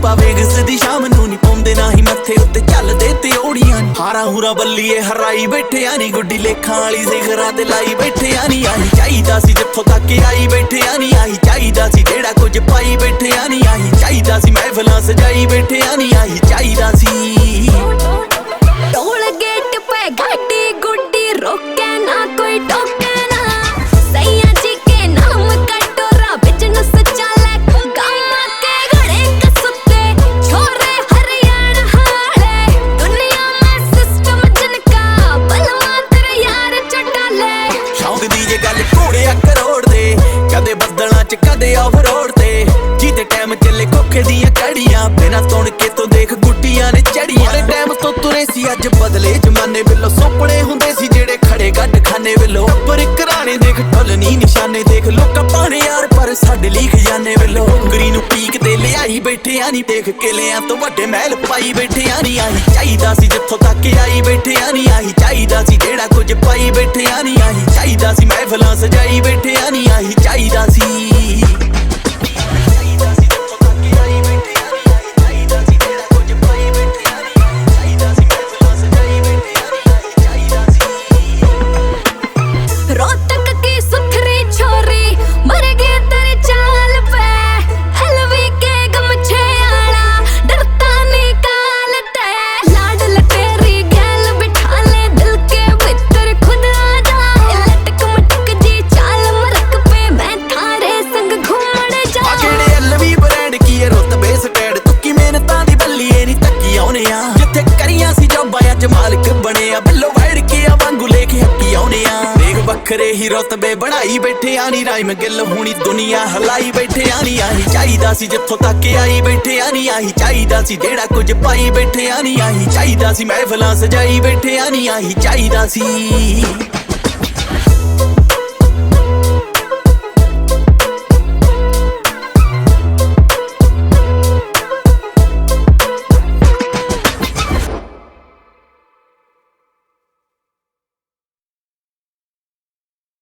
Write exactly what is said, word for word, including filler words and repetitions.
ਪਾਵੇ ਘਸਦੀ ਸ਼ਾਮ ਨੂੰ ਨੀ ਪਾਉਂਦੇ ਨਾ ਹੀ ਮੱਥੇ ਉੱਤੇ ਚੱਲਦੇ ਤੇ ਓੜੀਆਂ ਹਾਰਾ ਹੂਰਾ ਬੱਲੀਏ ਹਰਾਈ ਬੈਠੇ ਆ ਨੀ ਗੁੱਡੀ ਲੇਖਾਂ ਵਾਲੀ ਸਿਖਰਾਂ ਤੇ ਲਾਈ ਬੈਠੇ ਆ ਨੀ ਆਹੀ ਚਾਹੀਦਾ ਸੀ ਜਿੱਥੋਂ ਤੱਕ ਆਈ ਬੈਠੇ ਆ ਨੀ ਆਹੀ ਚਾਹੀਦਾ ਸੀ ਜਿਹੜਾ ਕੁਝ ਪਾਈ ਬੈਠੇ ਆ ਨੀ ਆਹੀ ਚਾਹੀਦਾ ਸੀ ਮਹਿਫਲਾਂ ਸਜਾਈ ਬੈਠੇ ਆ ਨੀ ਆਹੀ ਚਾਹੀਦਾ ਸੀ ਟੋਲ ਗੇਟ ਪੇ ਗੱਡੀ ਗੁੱਡੀ ਰੋਕੇ ਨਾ ਕੋਈ ਟੋਕੇ ਨਾ ਸਈਆ ਜੀ ਕੇ ਨਾਮ ਕਟੋਰਾ ਬਿਜ਼ਨਸ ਚੱਲੇ ਗਾਮਾ ਕੇ ਘੜੇ ਕਸੁੱਤੇ ਛੋਰੇ ਹਰਿਆਣਾ ਹਾਲੇ ਦੁਨੀਆ ਮੇਂ ਸਿਸਟਮ ਜਿਨਕਾ ਬਲਵਾ ਤੇਰੇ ਯਾਰ ਚਟਾਲੇ ਸ਼ੌਂਕ ਦੀ ਜੇ ਗੱਲ ਘੋੜਿਆ ਕਰੋੜ ਦੇ ਕਦੇ ਬੱਦਲਾਂ ਚ ਕਦੇ ਆਫ ਰੋਡ ਤੇ ਜਿਹਦੇ ਟਾਈਮ ਚੱਲੇ ਕੋਖੇ ਦੀਆਂ ਕੜੀਆਂ ਬਿਨਾਂ ਤੁਣ ਕੇ ਤੋਂ ਦੇਖ ਗੁੱਟੀਆਂ ਨੇ ਚੜੀਆਂ ਉਹਦੇ ਟਾਈਮ ਤੋਂ ਤੁਰੇ ਸੀ ਅੱਜ ਬਦਲੇ ਜ਼ਮਾਨੇ ਵੱਲੋਂ ਸੁਪਨੇ ਹੁੰਦੇ ਸੀ ਜਿਹੜੇ ਖੜੇ ਗੱਡ ਖਾਨੇ ਵੱਲੋਂ ਪਰ ਘਰਾਣੇ ਦੇਖ ਢੋਲਨੀ ਨਿਸ਼ਾਨੇ ਦੇਖ ਲੋਕਾਂ ਪਾਣੇ ਯਾਰ ਪਰ ਸਾਡੇ ਲਈ ਖਜ਼ਾਨੇ ਵੱਲੋਂ ਉਂਗਰੀ ਨੂੰ ਪੀਕ ਤੇ ਲਿਆਈ ਬੈਠੇ ਆ ਨੀ ਦੇਖ ਕਿਲਿਆਂ ਤੋਂ ਵੱਡੇ ਮਹਿਲ ਪਾਈ ਬੈਠੇ ਆ ਨੀ ਆਹੀ ਚਾਹੀਦਾ ਸੀ ਜਿੱਥੋਂ ਤੱਕ ਆਈ ਬੈਠੇ ਆ ਨੀ ਆਹੀ ਚਾਹੀਦਾ ਸੀ ਜਿਹੜਾ ਕੁਝ ਪਾਈ ਬੈਠੇ ਆ ਨੀ ਆਹੀ ਚਾਹੀਦਾ ਸੀ ਮਹਿਫਲਾਂ ਸਜਾਈ ਬੈਠੇ ਆ ਨੀ ਆਹੀ ਚਾਹੀਦਾ ਸੀ रोहतक की सुथरी छोरी मर गए तेरे चाल पे एलवी के गमछे आला डरता निकाल ते लाड लटेरी गैल बिठा ले दिल के भीतर खुद आ जा लटक मटक जी चाल मरक पे मैं थारे संग घूमने जा आकेड़े एलवी ब्रांड की है रुतबे स्टैंड तुक्की मेहनतां दी बल्ली नी तक्की आउने आ जिथे करियां सी जॉबां अज मालिक बने आ बिल्लो वैड़ के आ वांगू लेके हक्की आउने आ ਵੱਖਰੇ ਹੀ ਰੁਤਬੇ ਬਣਾਈ ਬੈਠੇ ਆ ਨੀ ਰਾਈਮ ਗਿੱਲ ਹੁਣੀ ਦੁਨੀਆ ਹਲਾਈ ਬੈਠੇ ਆ ਨੀ ਆਹੀ ਚਾਹੀਦਾ ਸੀ ਜਿੱਥੋਂ ਤੱਕ ਆਈ ਬੈਠੇ ਆ ਨੀ ਆਹੀ ਚਾਹੀਦਾ ਸੀ ਜਿਹੜਾ ਕੁਝ ਪਾਈ ਬੈਠੇ ਆ ਨੀ ਆਹੀ ਚਾਹੀਦਾ ਸੀ ਮਹਿਫਲਾਂ ਸਜਾਈ ਬੈਠੇ ਆ ਨੀ ਆਹੀ ਚਾਹੀਦਾ ਸੀ